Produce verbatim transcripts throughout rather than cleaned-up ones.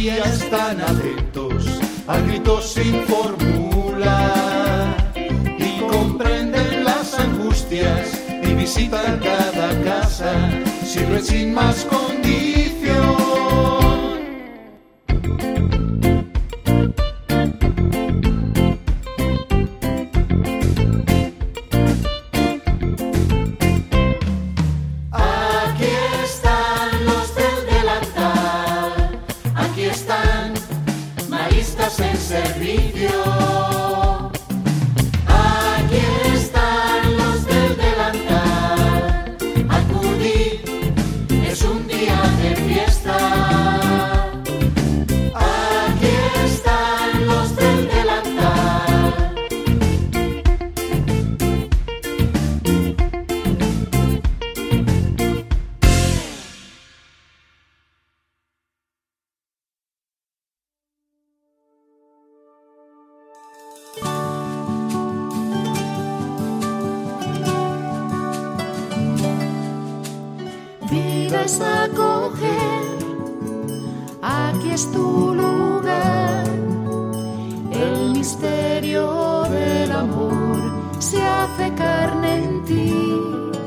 día están atentos al grito sin fórmula y comprenden las angustias y visitan cada casa, sirven sin más condición. Vives a coger, aquí es tu lugar. El misterio del amor se hace carne en ti.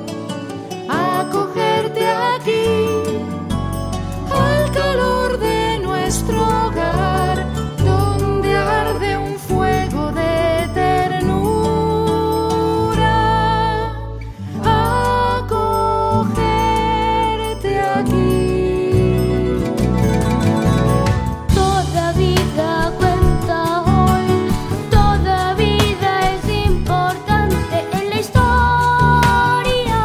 Acogerte aquí, al calor de nuestro hogar, donde arde un fuego de ternura. Acogerte aquí. Toda vida cuenta hoy, toda vida es importante en la historia.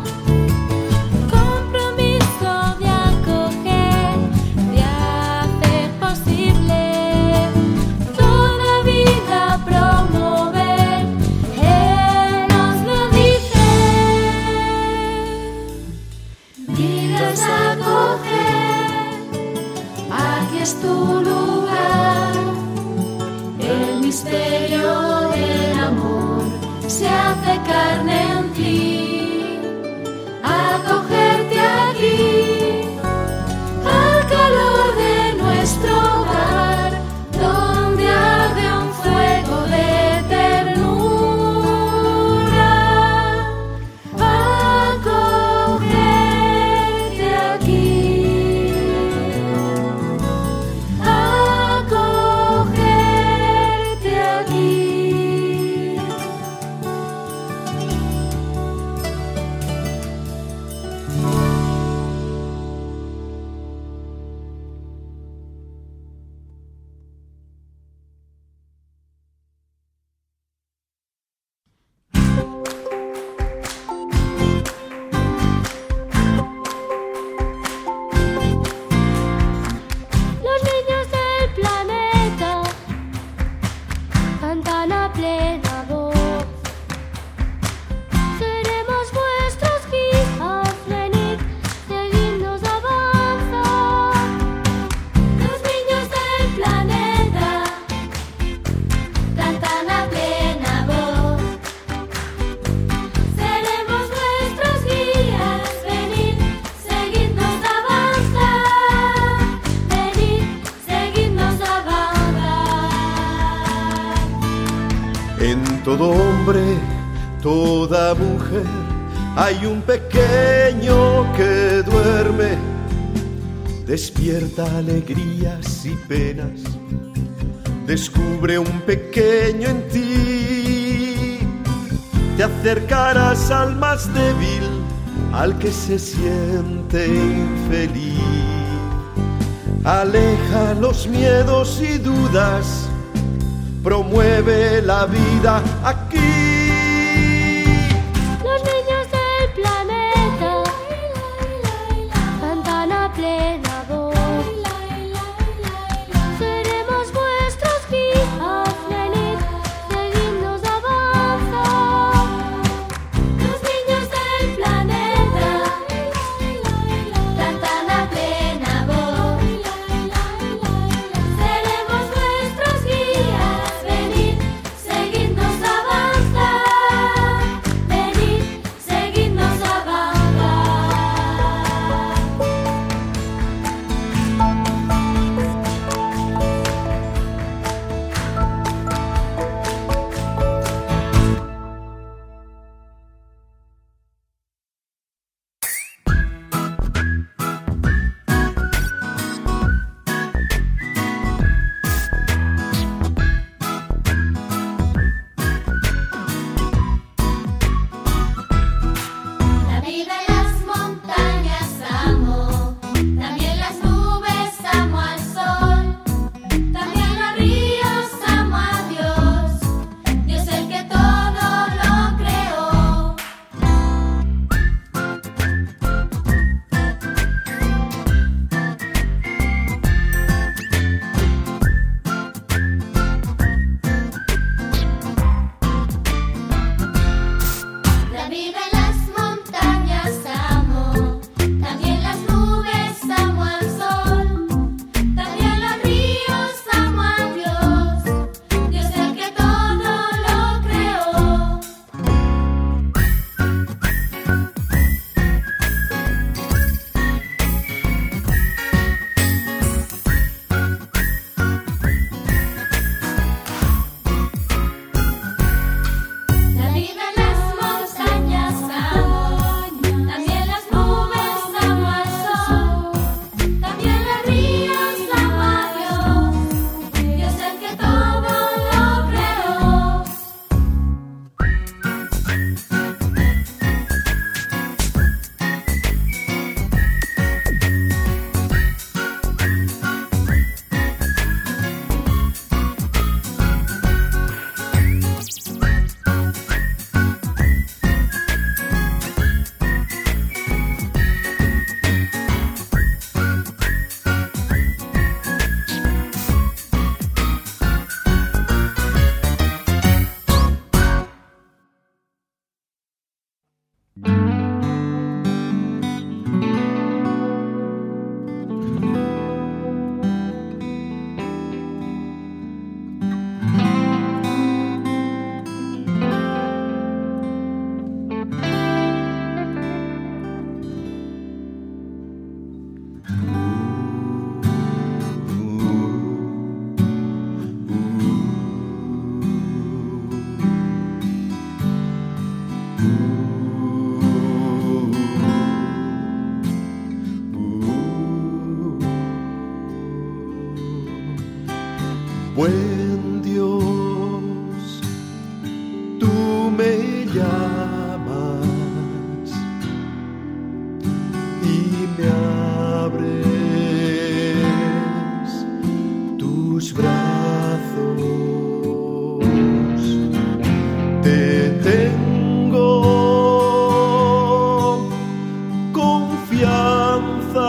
Compromiso de acoger, de hacer posible. Toda vida promover, Él nos lo dice. Vives a coger, aquí es tu lugar. El misterio del amor se hace carne en ti. Acogerte aquí, al calor de nuestro hogar, donde arde un fuego de ternura. Acogerte aquí. Acogerte aquí. Los niños del planeta cantan a plena voz. Seremos vuestros guías, venid, seguidnos, avanzad. Los niños del planeta cantan a plena voz. Seremos vuestros guías, venid, seguidnos, avanzad. Venid, seguidnos, avanzad. En todo hombre, toda mujer, hay un pequeño que duerme, despierta alegrías y penas, descubre un pequeño en ti. Te acercarás al más débil, al que se siente infeliz. Aleja los miedos y dudas, promueve la vida aquí. Los niños del planeta cantan a plena voz. Seremos vuestros guías, venid, seguidnos, avanzad. Los niños del planeta cantan a plena voz. Seremos vuestros guías, venid, seguidnos, avanzad. Buen Dios, tú me llamas y me abres tus brazos. Te tengo confianza,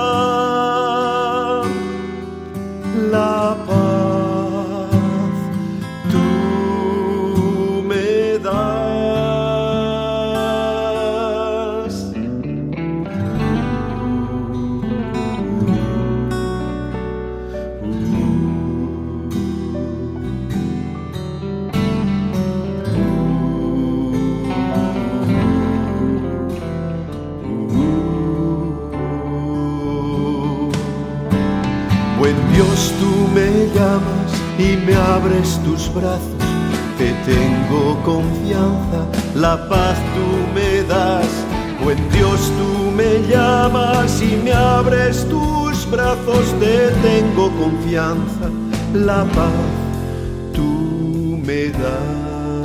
la paz tú me das. Buen Dios, tú me llamas y me abres tus brazos. Te tengo confianza, la paz tú me das. Buen Dios, tú me llamas y me abres tus brazos. Te tengo confianza, la paz tú me das.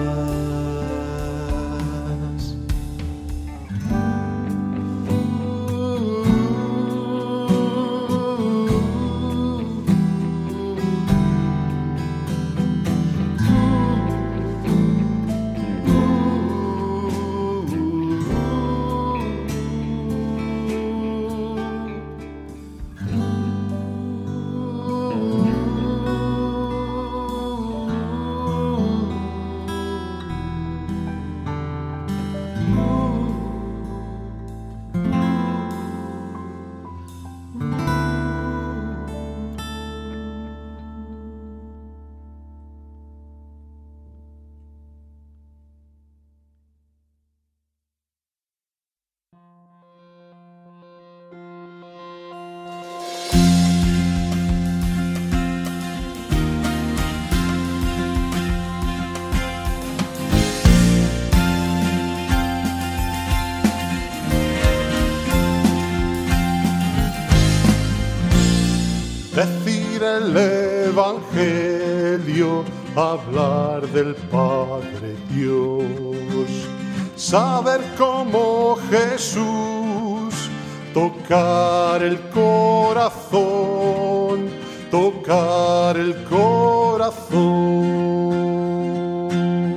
Decir el Evangelio, hablar del Padre Dios, saber cómo Jesús, tocar el corazón, tocar el corazón.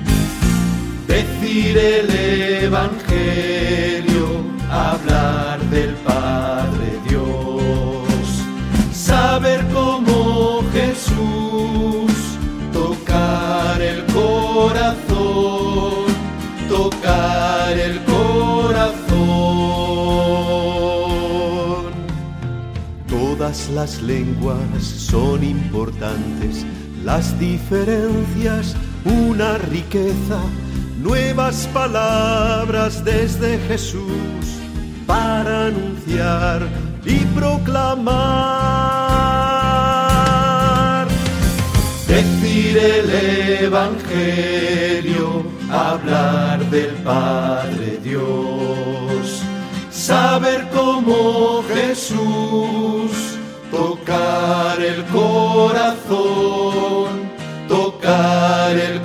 Decir el Evangelio, hablar del Padre Dios, saber cómo Jesús, tocar el corazón, tocar el corazón. Todas las lenguas son importantes, las diferencias una riqueza, nuevas palabras desde Jesús para anunciar y proclamar. Decir el Evangelio, hablar del Padre Dios, saber cómo Jesús, tocar el corazón, tocar el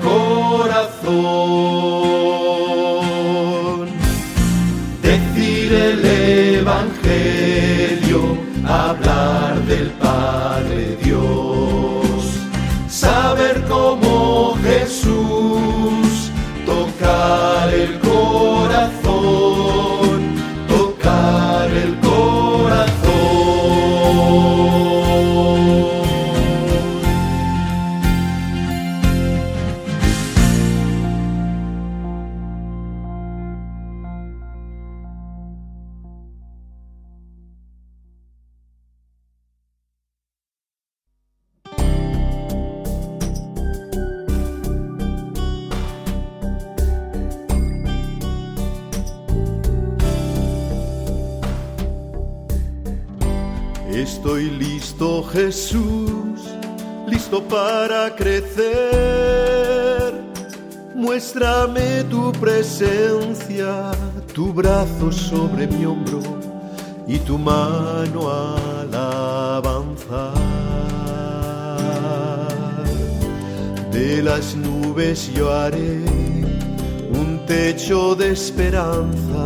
corazón. Decir el Evangelio, hablar del Padre Dios, saber cómo Jesús, tocar el corazón, tocar el corazón. Estoy listo, Jesús, listo para crecer. Muéstrame tu presencia, tu brazo sobre mi hombro y tu mano al avanzar. De las nubes yo haré un techo de esperanza,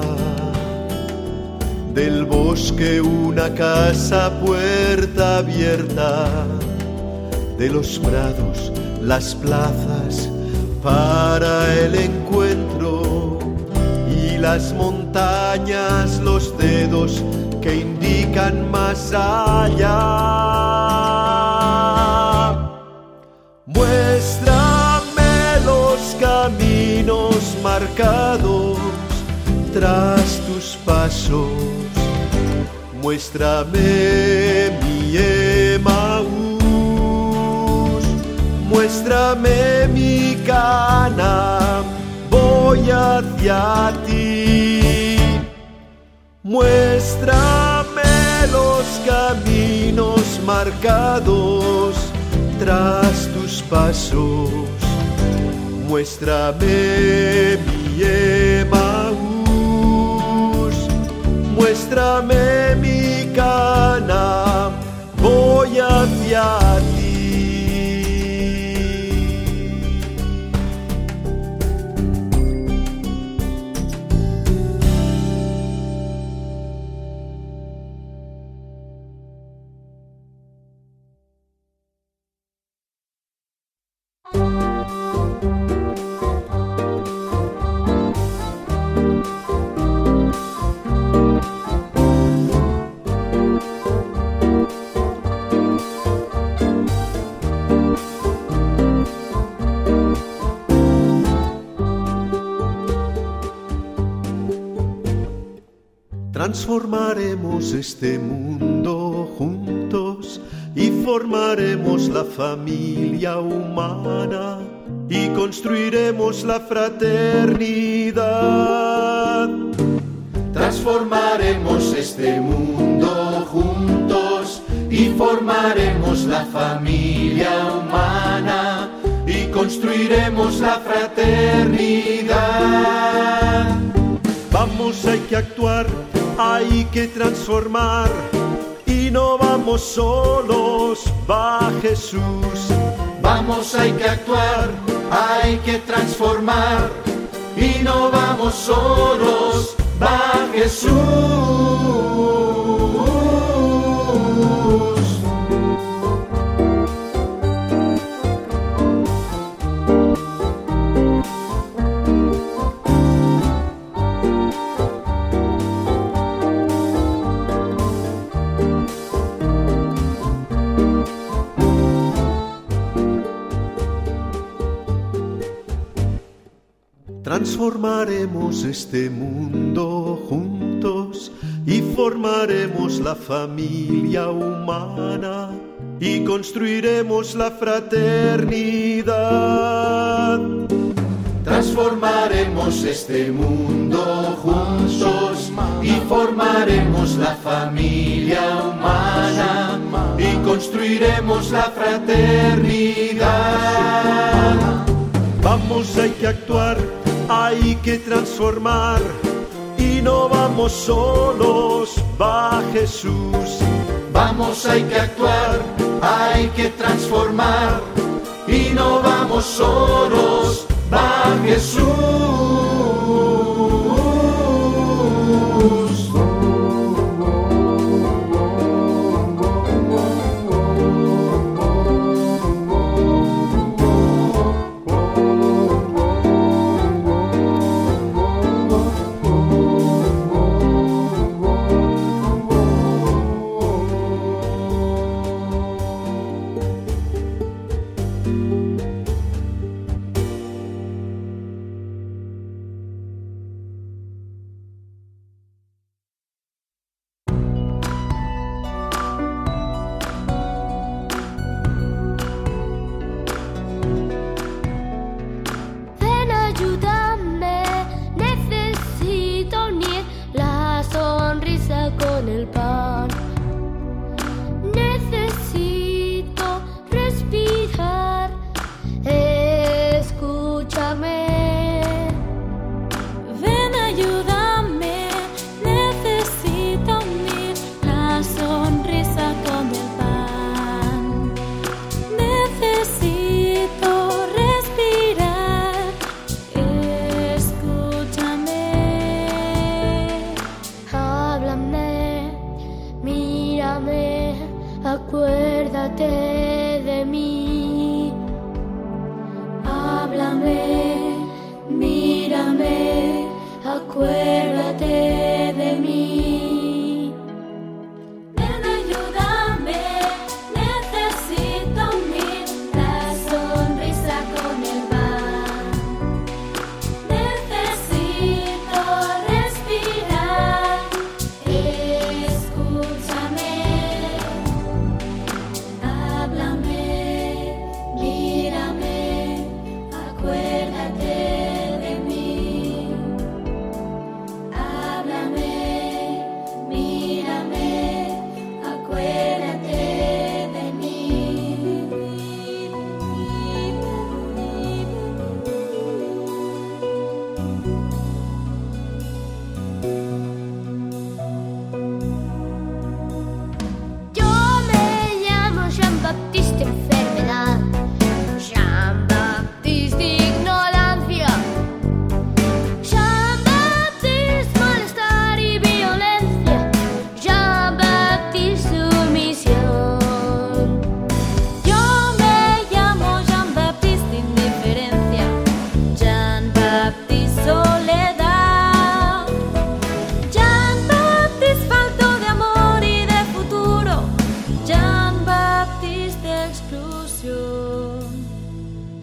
del bosque una casa, puerta abierta, de los prados las plazas para el encuentro, y las montañas los dedos que indican más allá. Muéstrame los caminos marcados tras tus pasos, muéstrame mi Emaús, muéstrame mi Canaán, voy hacia ti. Muéstrame los caminos marcados tras tus pasos, muéstrame mi Emaús, muéstrame mi Canaán, voy hacia ti. Transformaremos este mundo juntos y formaremos la familia humana y construiremos la fraternidad. Transformaremos este mundo juntos y formaremos la familia humana y construiremos la fraternidad. Vamos, hay que actuar, hay que transformar, y no vamos solos, va Jesús. Vamos, hay que actuar, hay que transformar, y no vamos solos, va Jesús. Transformaremos este mundo juntos y formaremos la familia humana y construiremos la fraternidad. Transformaremos este mundo juntos y formaremos la familia humana y construiremos la fraternidad. Vamos, hay que actuar, hay que transformar, y no vamos solos, va Jesús. Vamos, hay que actuar, hay que transformar, y no vamos solos, va Jesús.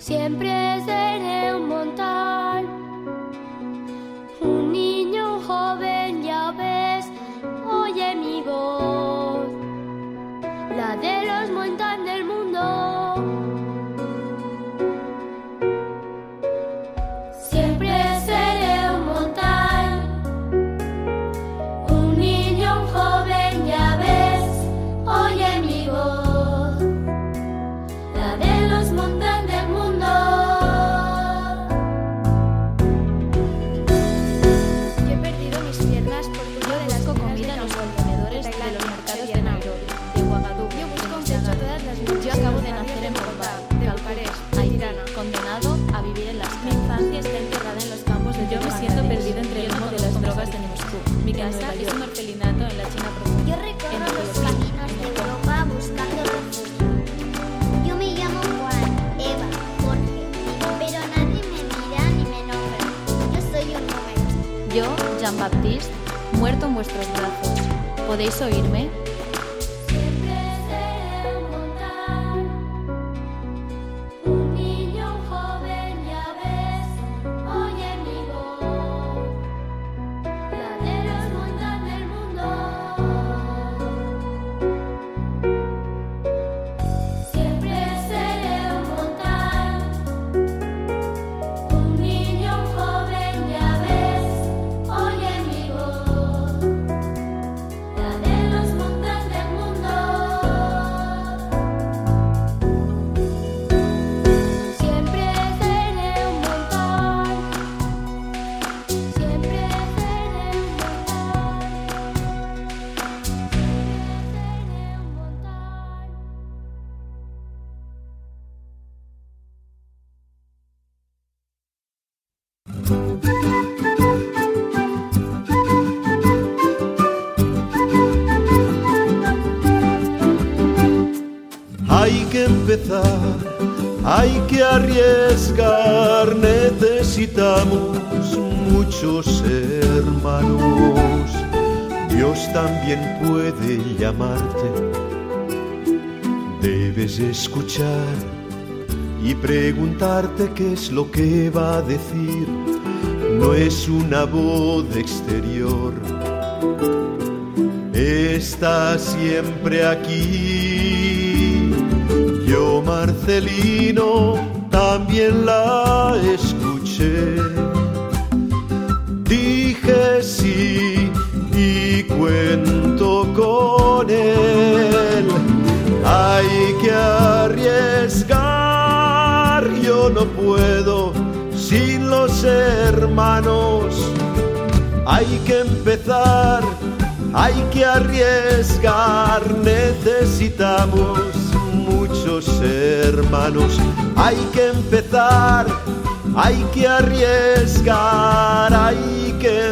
Siempre seré un montón, un niño, un joven, ya ves, oye mi voz, la de los montañas del mundo. Siempre seré un montón, un niño, un joven, ya ves, oye mi voz, la de los montañas del mundo. Yo he perdido mis piernas por culpa de las comida en los contenedores de los mercados de Nairobi, de Ouagadougou. Yo busco un techo todas las noches. Yo acabo de nacer en Bombay, de Bucarest, Haití, condenado a vivir en las calles. Mi infancia está enterrada en los campos de Yo me siento perdido entre el humo de las drogas de Moscú. Mi casa es un orfelinato en la China profunda. Yo recorro los caminos de Europa buscando refugio. Yo me llamo Juan, Eva, Jorge, pero nadie me mira ni me nombra. Yo soy un número. Yo, Jean-Baptiste, muerto en vuestros brazos. ¿Podéis oírme? Siempre seré un montón, un niño, un joven, ya ves, oye mi voz, la de los montañas del mundo. Siempre seré un montón, un niño, un joven, ya ves, oye mi voz, la de los montañas del mundo. Siempre seré un montón, siempre seré un montón, Hay que empezar, hay que arriesgar, necesitamos muchos hermanos. Dios también puede llamarte, debes escuchar y preguntarte qué es lo que va a decir. No es una voz exterior, está siempre aquí. Yo, Marcelino, también la escuché. Dije sí y cuento con él. Hay que arriesgar, yo no puedo sin los hermanos. Hay que empezar, hay que arriesgar, necesitamos muchos hermanos. Hay que empezar, hay que arriesgar, hay que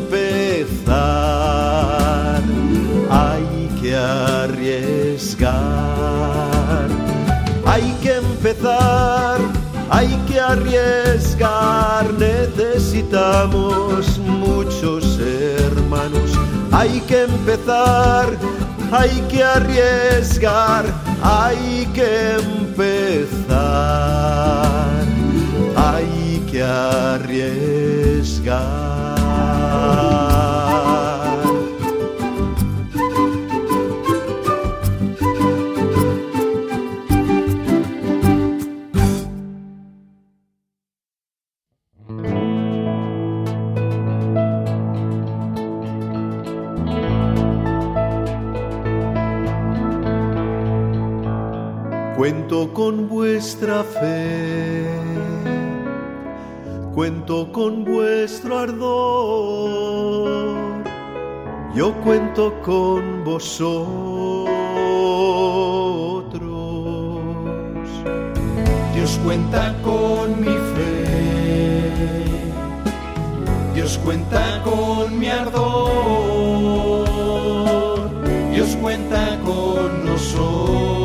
empezar, hay que arriesgar, hay que empezar, hay que arriesgar, necesitamos muchos hermanos. Hay que empezar, hay que arriesgar, hay que empezar, hay que arriesgar. Cuento con vuestra fe, cuento con vuestro ardor, yo cuento con vosotros. Dios cuenta con mi fe, Dios cuenta con mi ardor, Dios cuenta con nosotros.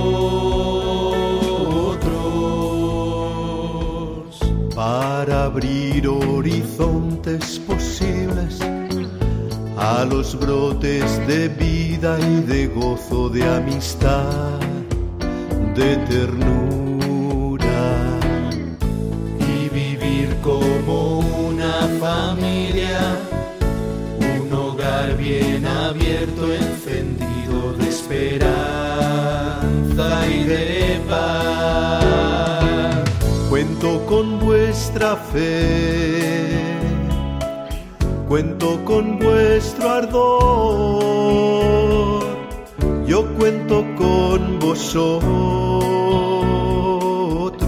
Para abrir horizontes posibles a los brotes de vida y de gozo, de amistad, de ternura. con vuestra fe, cuento con vuestro ardor, yo cuento con vosotros.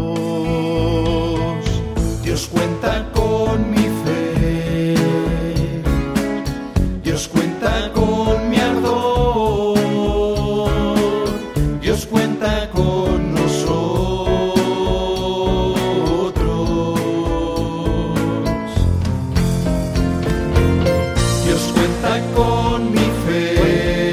Dios cuenta con mi fe, Dios cuenta con mi ardor, Dios cuenta con nosotros. Dios cuenta con mi fe,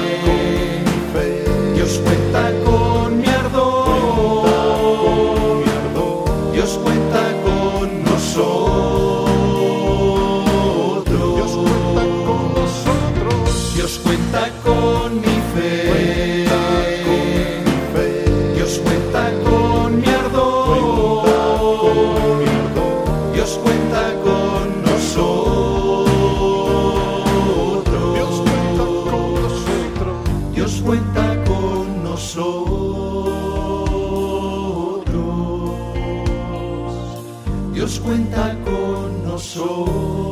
Dios cuenta con mi ardor, Dios cuenta con nosotros. Dios cuenta con mi fe, Dios cuenta con mi ardor, Dios cuenta con nosotros. Dios cuenta con nosotros. Dios cuenta con nosotros.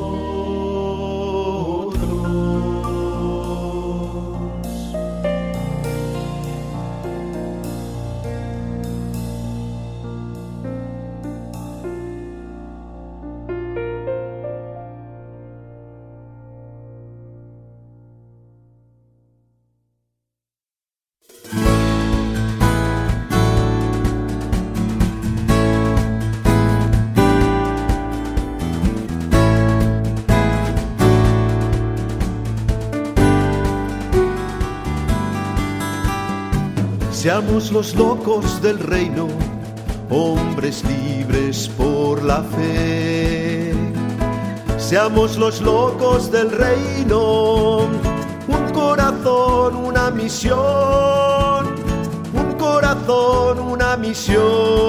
Seamos los locos del reino, hombres libres por la fe. Seamos los locos del reino, un corazón, una misión, un corazón, una misión.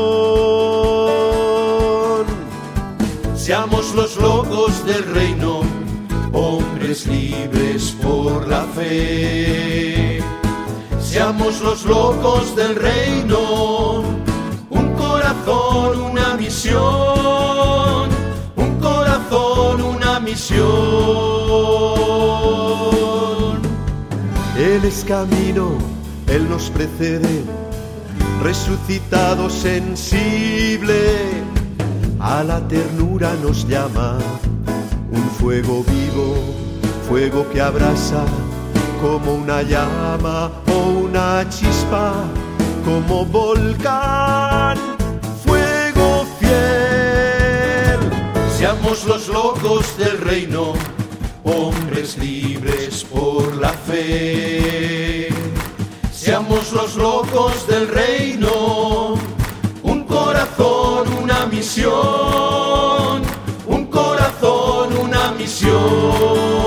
Seamos los locos del reino, hombres libres por la fe. Seamos los locos del reino, un corazón, una misión, un corazón, una misión. Él es camino, Él nos precede, resucitado sensible, a la ternura nos llama, un fuego vivo, fuego que abrasa, como una llama o una chispa, como volcán, fuego fiel. Seamos los locos del reino, hombres libres por la fe. Seamos los locos del reino, un corazón, una misión, un corazón, una misión.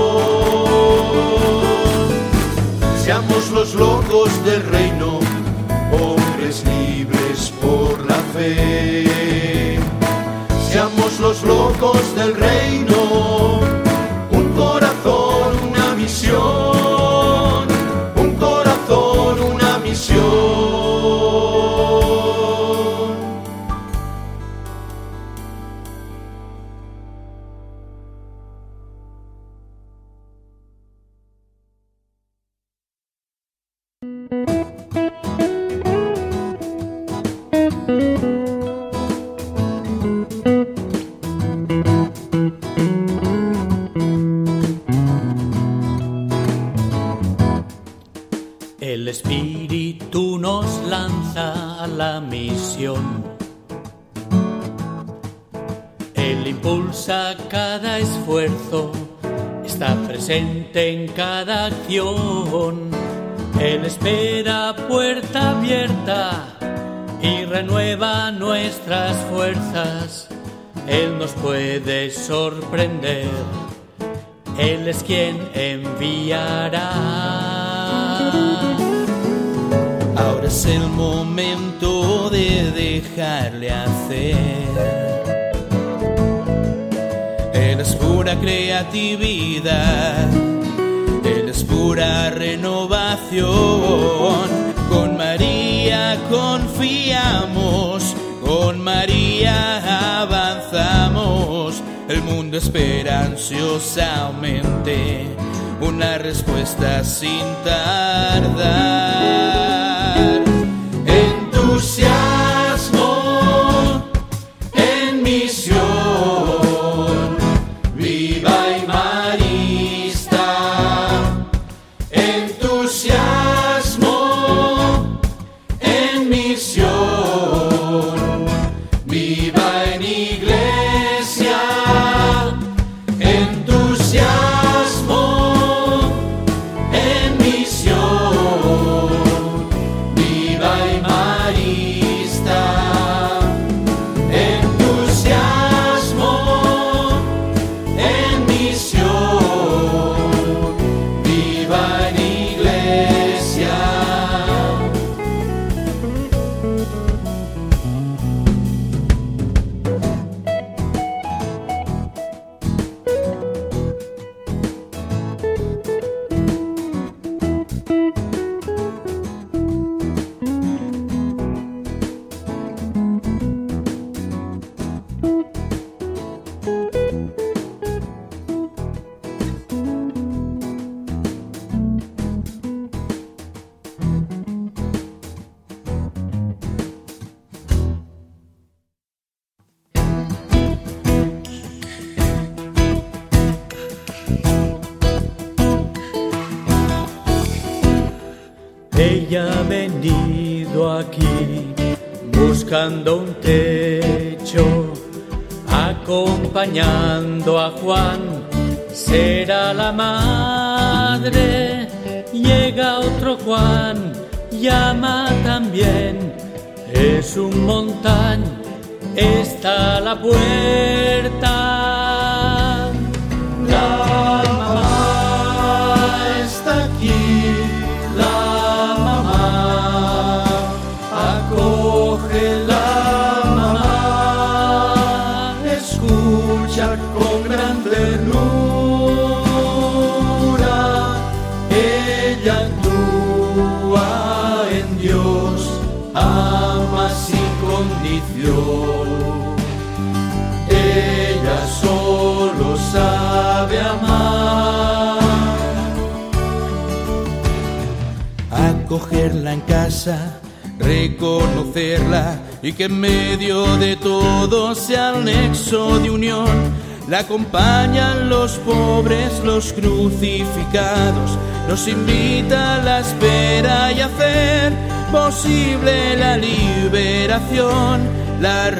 Seamos los locos del reino, hombres libres por la fe. Seamos los locos del reino, un corazón, una misión, un corazón, una misión. El Espíritu nos lanza a la misión. Él impulsa cada esfuerzo, está presente en cada acción. Él espera puerta abierta y renueva nuestras fuerzas. Él nos puede sorprender, Él es quien enviará. Ahora es el momento de dejarle hacer. Él es pura creatividad, Él es pura renovación. Con María confiamos, con María mundo espera ansiosamente una respuesta sin tardar. Entusiasmo en misión, viva y marista. Entusiasmo en misión, viva en iglesia. Entusiasmo en misión, viva y marista. Entusiasmo en misión, viva en iglesia. Ella ha venido aquí buscando un techo, acompañando a Juan, será la madre. Llega otro Juan, llama también, es un montán, está a la puerta. La mamá está aquí, la mamá, acoge la mamá, escucha con gran ternura, ella actúa en Dios, ama sin condición, ella solo sabe amar. Acogerla en casa, reconocerla y que en medio de todo sea el nexo de unión. La acompañan los pobres, los crucificados, nos invita a la espera y a hacer posible la liberación, la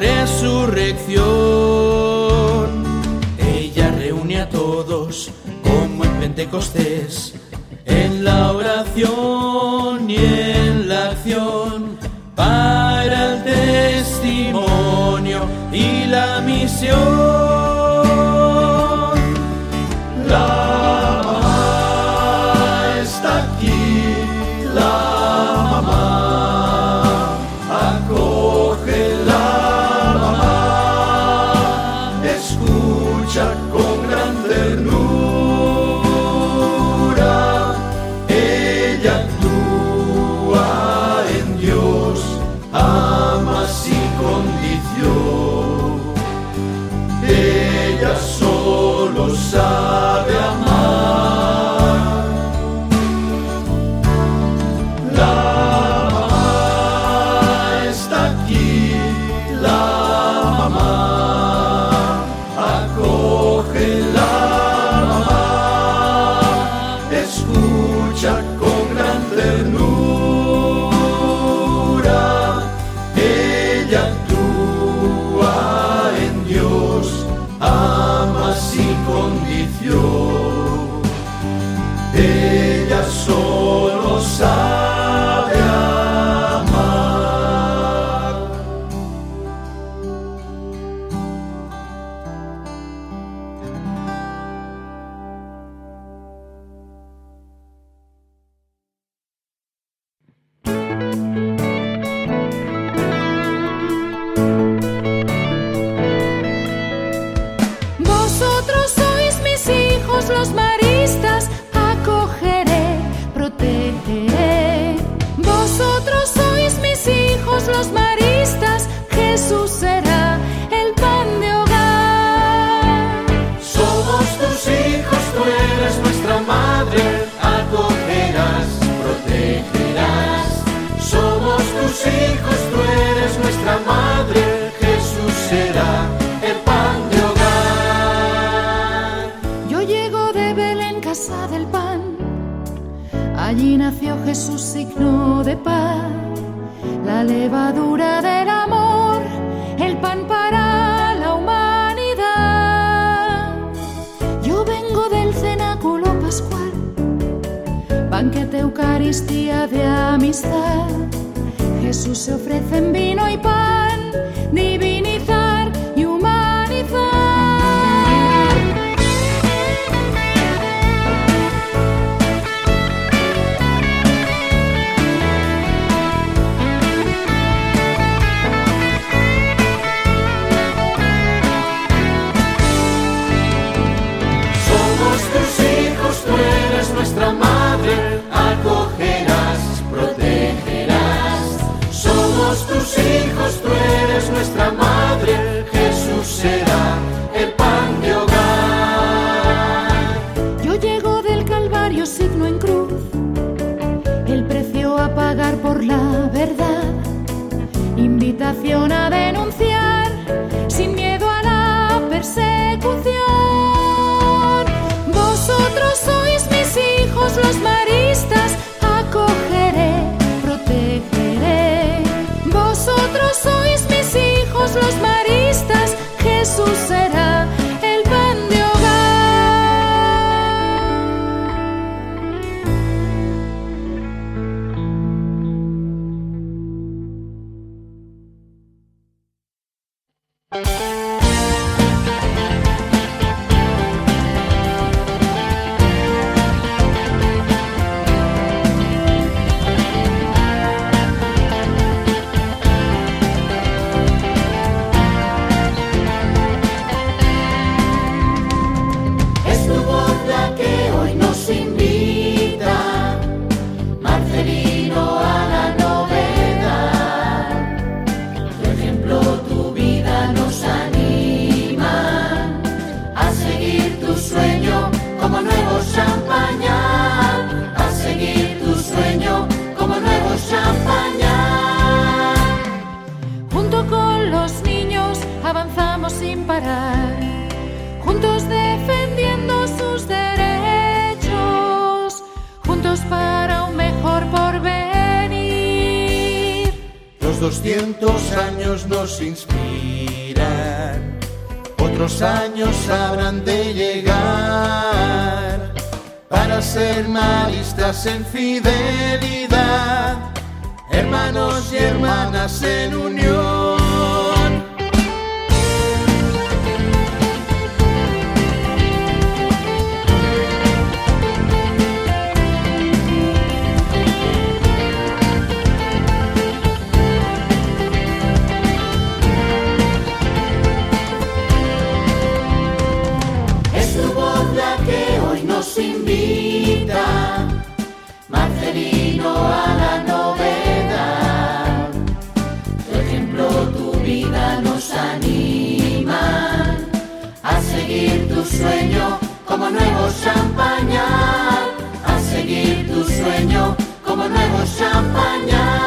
resurrección. Ella reúne a todos como en Pentecostés, en la oración y en la acción, para el testimonio y la misión. La mamá está aquí, la mamá, acoge la mamá, escucha con gran ternura, ella actúa en Dios, ama sin condición, ella solo sabe amar. La mamá está aquí, la mamá, acoge la mamá, escucha con gran ternura, ella actúa en Dios, ama sin condición, ella solo sabe amar. Vosotros sois mis hijos los maristas, acogeré, protegeré. Vosotros sois mis hijos los maristas, Jesús será el pan de hogar. hijos, tú eres nuestra madre, Jesús será el pan de hogar. Yo llego de Belén, casa del pan. Allí nació Jesús, signo de paz. La levadura del amor, el pan para la humanidad. Yo vengo del cenáculo pascual, banquete, Eucaristía de amistad. Jesús se ofrece en vino y pan, divinizar y humanizar. Somos tus hijos, tú eres nuestra madre, acogerás, protegerás. Somos tus hijos, tú eres nuestra madre, Jesús será el pan de hogar. Yo llego del Calvario, signo en cruz, el precio a pagar por la verdad. Invitación a denunciar, sin miedo a la persecución. Vosotros sois mis hijos, los maristas, acogeré, protegeré. Vosotros sois mis hijos, los maristas, Jesús será el pan de hogar. Es tu voz la que hoy nos invita, Marcelino, a la novedad. Tu ejemplo, tu vida nos anima a seguir tu sueño como nuevo champaña, a seguir tu sueño como nuevo champaña. Junto con los niños avanzamos sin parar, juntos defendiendo sus derechos, juntos para un mejor porvenir. Los doscientos años nos inspiran, otros años habrán de llegar, para ser maristas en fidelidad, hermanos y hermanas en unión. Es tu voz la que hoy nos invita, Marcelino, a la novedad. Tu ejemplo, tu vida nos anima a seguir tu sueño como nuevo champaña, a seguir tu sueño como nuevo champaña.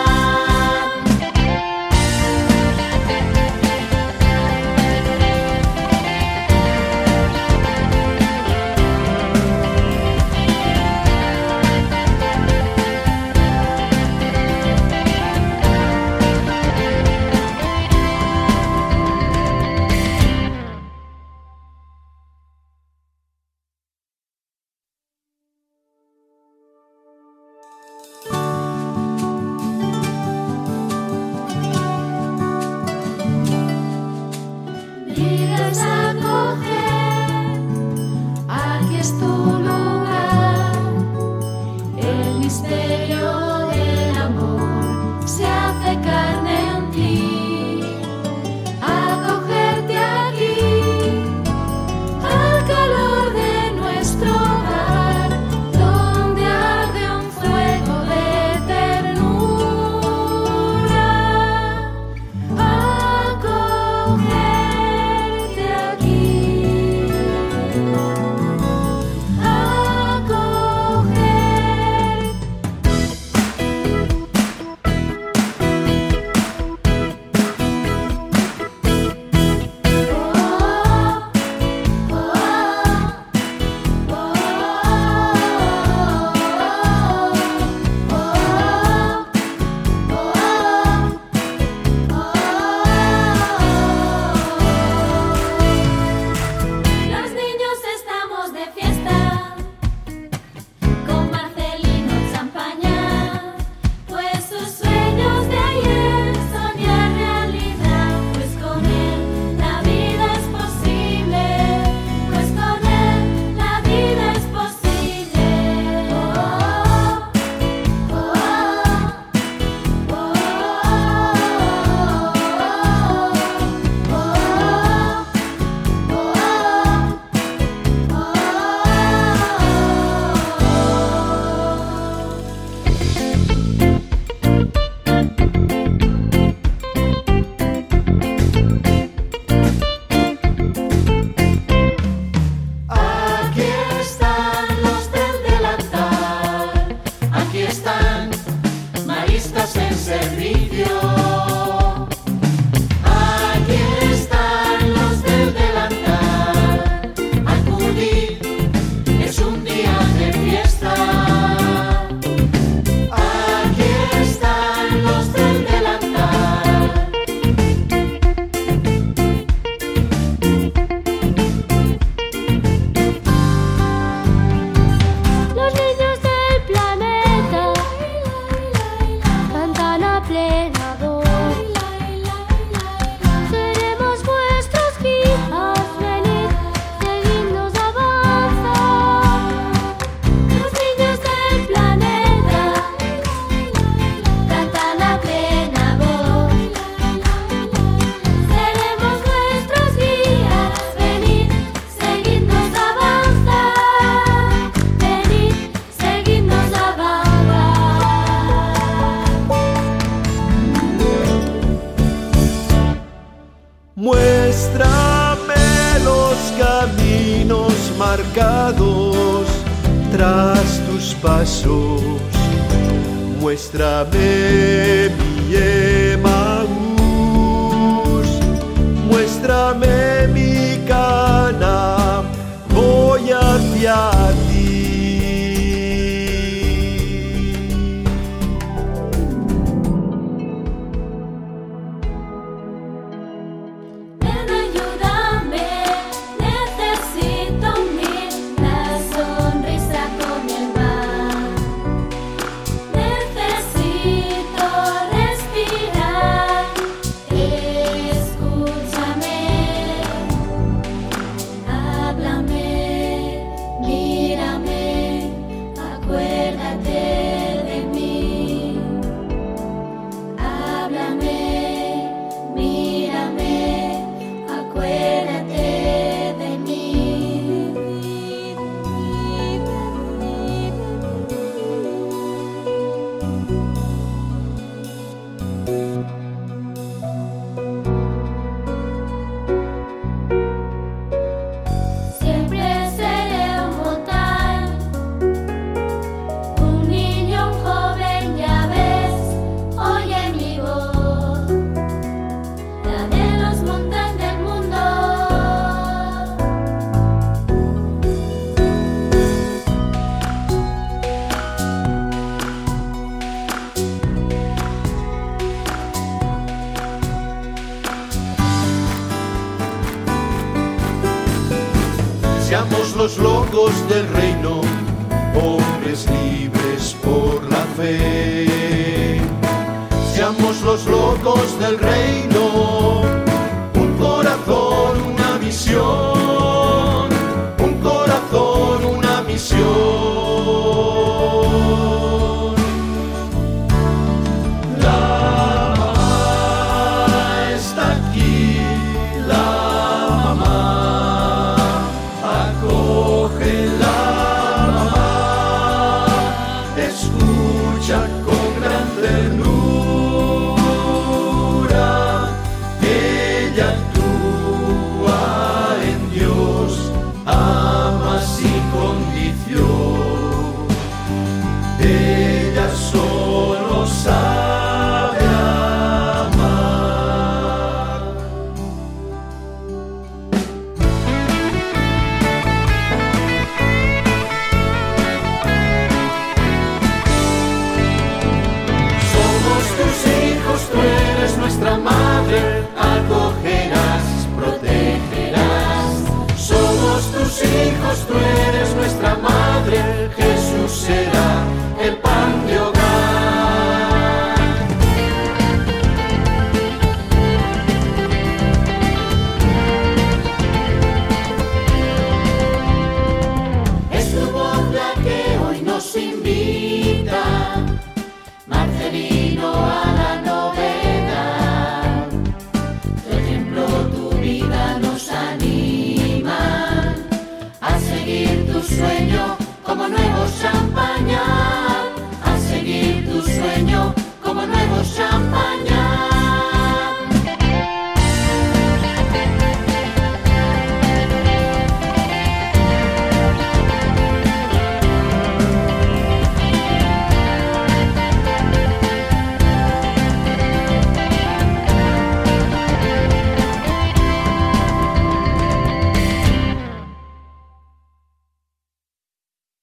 Muéstrame los caminos marcados tras tus pasos. Muéstrame mi Emaús, muéstrame mi Cana, voy hacia ti. Ven, ayúdame, necesito unir la sonrisa con el mar. Necesito respirar, escúchame, háblame, mírame, acuérdate de mí. Háblame, mírame, acuérdate de mí. Siempre seré un mortal, un niño, un joven, ya ves, oye mi voz, la de los montes del mundo. Seamos los locos del reino, hombres libres por la fe. Seamos los locos del reino, un corazón, una misión, un corazón, una misión. La mamá está aquí, la mamá. Acoge la mamá, escucha con gran ternura, ella actúa en Dios, ama sin condición, ella solo sabe amar. Somos tus hijos, tú eres nuestra madre, acogerás, protegerás. Somos tus hijos, tú eres nuestra madre, Jesús será el pan de hogar. Es tu voz la que hoy nos invita, Marcelino, a la novedad. Tu ejemplo, tu vida nos anima a seguir tu sueño como nuevo champaña, a seguir tu sueño como nuevo champaña.